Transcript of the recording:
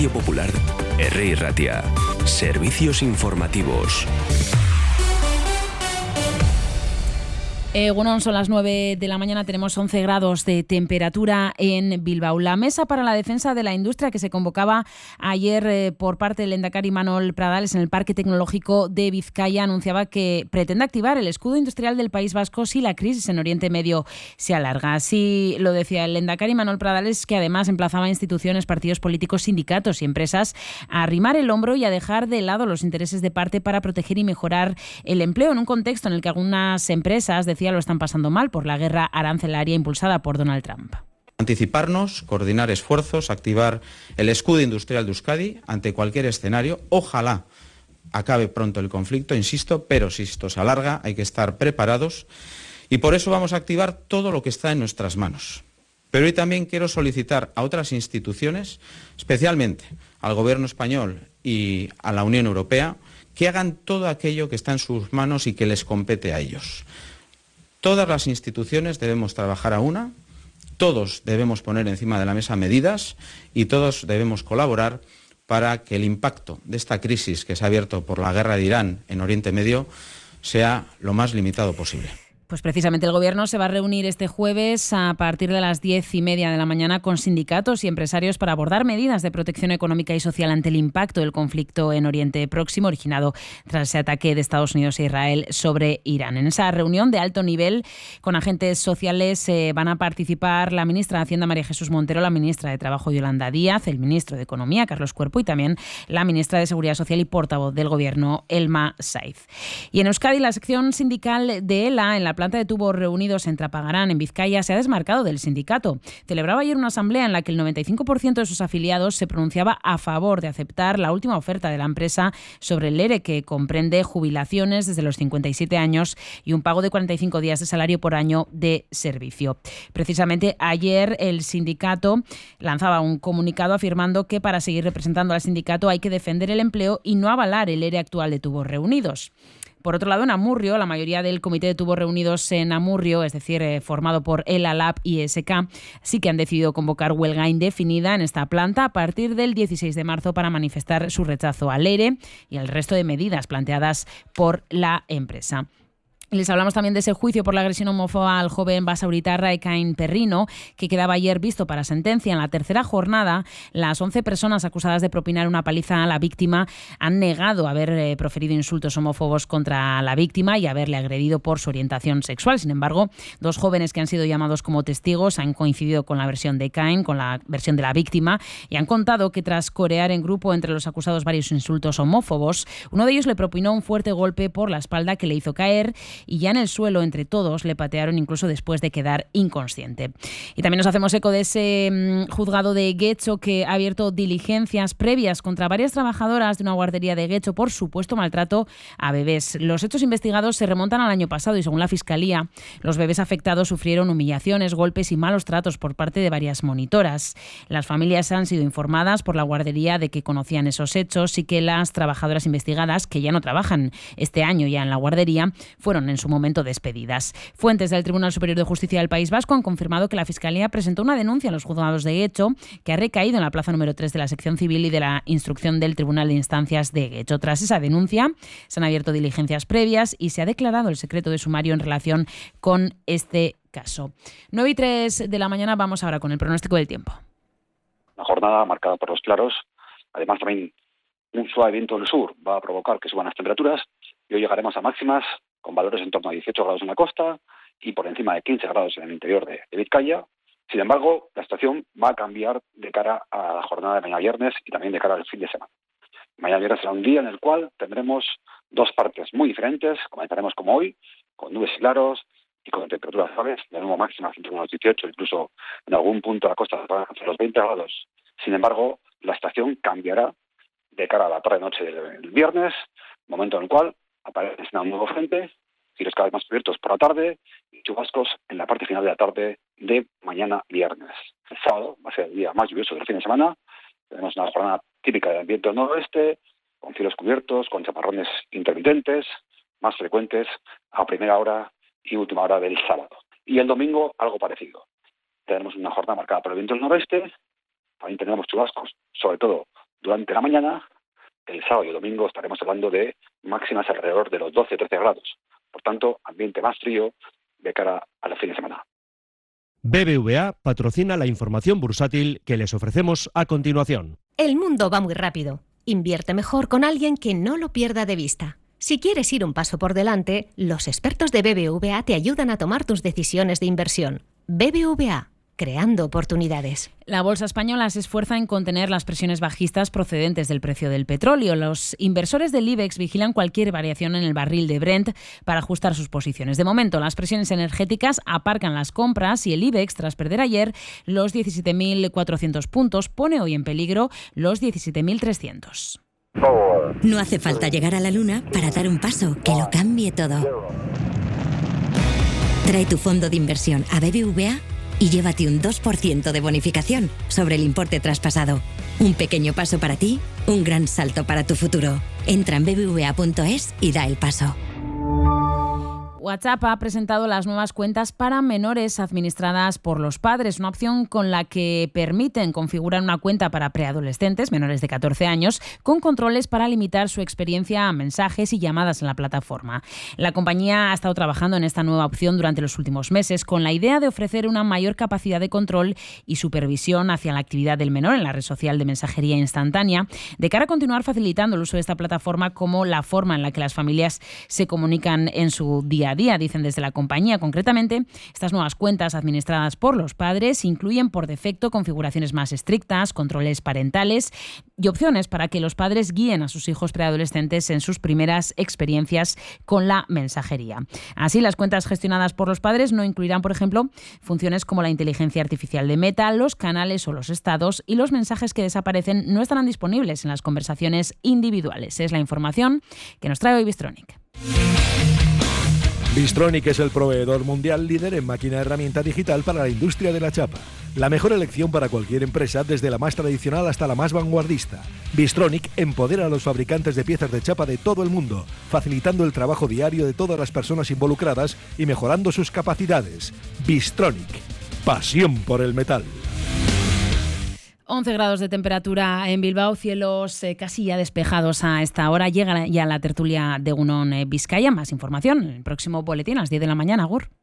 Radio Popular, Herri Ratia. Servicios informativos. Bueno, son las 9 de la mañana, tenemos 11 grados de temperatura en Bilbao. La mesa para la defensa de la industria que se convocaba ayer por parte del lehendakari Manuel Pradales en el Parque Tecnológico de Vizcaya anunciaba que pretende activar el escudo industrial del País Vasco si la crisis en Oriente Medio se alarga. Así lo decía el lehendakari Manuel Pradales, que además emplazaba a instituciones, partidos políticos, sindicatos y empresas a arrimar el hombro y a dejar de lado los intereses de parte para proteger y mejorar el empleo en un contexto en el que algunas empresas lo están pasando mal por la guerra arancelaria impulsada por Donald Trump. Anticiparnos, coordinar esfuerzos, activar el escudo industrial de Euskadi ante cualquier escenario. Ojalá acabe pronto el conflicto, insisto, pero si esto se alarga hay que estar preparados y por eso vamos a activar todo lo que está en nuestras manos. Pero hoy también quiero solicitar a otras instituciones, especialmente al Gobierno español y a la Unión Europea, que hagan todo aquello que está en sus manos y que les compete a ellos. Todas las instituciones debemos trabajar a una, todos debemos poner encima de la mesa medidas y todos debemos colaborar para que el impacto de esta crisis que se ha abierto por la guerra de Irán en Oriente Medio sea lo más limitado posible. Pues precisamente el Gobierno se va a reunir este jueves a partir de las 10:30 de la mañana con sindicatos y empresarios para abordar medidas de protección económica y social ante el impacto del conflicto en Oriente Próximo originado tras ese ataque de Estados Unidos e Israel sobre Irán. En esa reunión de alto nivel con agentes sociales van a participar la ministra de Hacienda María Jesús Montero, la ministra de Trabajo Yolanda Díaz, el ministro de Economía Carlos Cuerpo y también la ministra de Seguridad Social y portavoz del Gobierno Elma Saiz. Y en Euskadi la sección sindical de ELA en la planta de tubos reunidos en Trapagarán, en Vizcaya, se ha desmarcado del sindicato. Celebraba ayer una asamblea en la que el 95% de sus afiliados se pronunciaba a favor de aceptar la última oferta de la empresa sobre el ERE, que comprende jubilaciones desde los 57 años y un pago de 45 días de salario por año de servicio. Precisamente ayer el sindicato lanzaba un comunicado afirmando que para seguir representando al sindicato hay que defender el empleo y no avalar el ERE actual de tubos reunidos. Por otro lado, en Amurrio, la mayoría del comité de tubos reunidos en Amurrio, es decir, formado por ELA, LAB y ESK, sí que han decidido convocar huelga indefinida en esta planta a partir del 16 de marzo para manifestar su rechazo al ERE y al resto de medidas planteadas por la empresa. Les hablamos también de ese juicio por la agresión homófoba al joven basauritarra Ekain Perrino, que quedaba ayer visto para sentencia. En la tercera jornada, las 11 personas acusadas de propinar una paliza a la víctima han negado haber proferido insultos homófobos contra la víctima y haberle agredido por su orientación sexual. Sin embargo, dos jóvenes que han sido llamados como testigos han coincidido con la versión de Ekain, con la versión de la víctima, y han contado que tras corear en grupo entre los acusados varios insultos homófobos, uno de ellos le propinó un fuerte golpe por la espalda que le hizo caer y ya en el suelo entre todos le patearon incluso después de quedar inconsciente. Y también nos hacemos eco de ese juzgado de Getxo que ha abierto diligencias previas contra varias trabajadoras de una guardería de Getxo por supuesto maltrato a bebés. Los hechos investigados se remontan al año pasado y según la Fiscalía, los bebés afectados sufrieron humillaciones, golpes y malos tratos por parte de varias monitoras. Las familias han sido informadas por la guardería de que conocían esos hechos y que las trabajadoras investigadas, que ya no trabajan este año ya en la guardería, fueron en su momento despedidas. Fuentes del Tribunal Superior de Justicia del País Vasco han confirmado que la Fiscalía presentó una denuncia en los juzgados de Getxo que ha recaído en la plaza número 3 de la sección civil y de la instrucción del Tribunal de Instancias de Getxo. Tras esa denuncia se han abierto diligencias previas y se ha declarado el secreto de sumario en relación con este caso. 9:03 de la mañana, vamos ahora con el pronóstico del tiempo. Una jornada marcada por los claros, además también un suave viento del sur va a provocar que suban las temperaturas y hoy llegaremos a máximas con valores en torno a 18 grados en la costa y por encima de 15 grados en el interior de Vizcaya. Sin embargo, la situación va a cambiar de cara a la jornada de mañana viernes y también de cara al fin de semana. Mañana viernes será un día en el cual tendremos dos partes muy diferentes. Comenzaremos como hoy, con nubes y claros y con temperaturas suaves, de nuevo máximas entre unos 18, incluso en algún punto de la costa entre los 20 grados. Sin embargo, la estación cambiará de cara a la tarde-noche del viernes, momento en el cual aparece un nuevo frente, cielos cada vez más cubiertos por la tarde y chubascos en la parte final de la tarde de mañana viernes. El sábado va a ser el día más lluvioso del fin de semana. Tenemos una jornada típica del viento noroeste, con cielos cubiertos, con chaparrones intermitentes, más frecuentes a primera hora y última hora del sábado. Y el domingo algo parecido. Tenemos una jornada marcada por el viento del noroeste, también tenemos chubascos, sobre todo durante la mañana. El sábado y el domingo estaremos hablando de máximas alrededor de los 12-13 grados. Por tanto, ambiente más frío de cara a la fin de semana. BBVA patrocina la información bursátil que les ofrecemos a continuación. El mundo va muy rápido. Invierte mejor con alguien que no lo pierda de vista. Si quieres ir un paso por delante, los expertos de BBVA te ayudan a tomar tus decisiones de inversión. BBVA, creando oportunidades. La bolsa española se esfuerza en contener las presiones bajistas procedentes del precio del petróleo. Los inversores del IBEX vigilan cualquier variación en el barril de Brent para ajustar sus posiciones. De momento, las presiones energéticas aparcan las compras y el IBEX, tras perder ayer los 17.400 puntos, pone hoy en peligro los 17.300. No hace falta llegar a la luna para dar un paso que lo cambie todo. Trae tu fondo de inversión a BBVA y llévate un 2% de bonificación sobre el importe traspasado. Un pequeño paso para ti, un gran salto para tu futuro. Entra en bbva.es y da el paso. WhatsApp ha presentado las nuevas cuentas para menores administradas por los padres, una opción con la que permiten configurar una cuenta para preadolescentes menores de 14 años con controles para limitar su experiencia a mensajes y llamadas en la plataforma. La compañía ha estado trabajando en esta nueva opción durante los últimos meses con la idea de ofrecer una mayor capacidad de control y supervisión hacia la actividad del menor en la red social de mensajería instantánea, de cara a continuar facilitando el uso de esta plataforma como la forma en la que las familias se comunican en su día a día, dicen desde la compañía. Concretamente, estas nuevas cuentas administradas por los padres incluyen por defecto configuraciones más estrictas, controles parentales y opciones para que los padres guíen a sus hijos preadolescentes en sus primeras experiencias con la mensajería. Así, las cuentas gestionadas por los padres no incluirán, por ejemplo, funciones como la inteligencia artificial de Meta, los canales o los estados, y los mensajes que desaparecen no estarán disponibles en las conversaciones individuales. Es la información que nos trae hoy Bystronic. Bystronic es el proveedor mundial líder en máquina herramienta digital para la industria de la chapa. La mejor elección para cualquier empresa, desde la más tradicional hasta la más vanguardista. Bystronic empodera a los fabricantes de piezas de chapa de todo el mundo, facilitando el trabajo diario de todas las personas involucradas y mejorando sus capacidades. Bystronic, pasión por el metal. 11 grados de temperatura en Bilbao, cielos casi ya despejados a esta hora. Llega ya la tertulia de Egunon Vizcaya. Más información en el próximo boletín a las 10 de la mañana. Agur.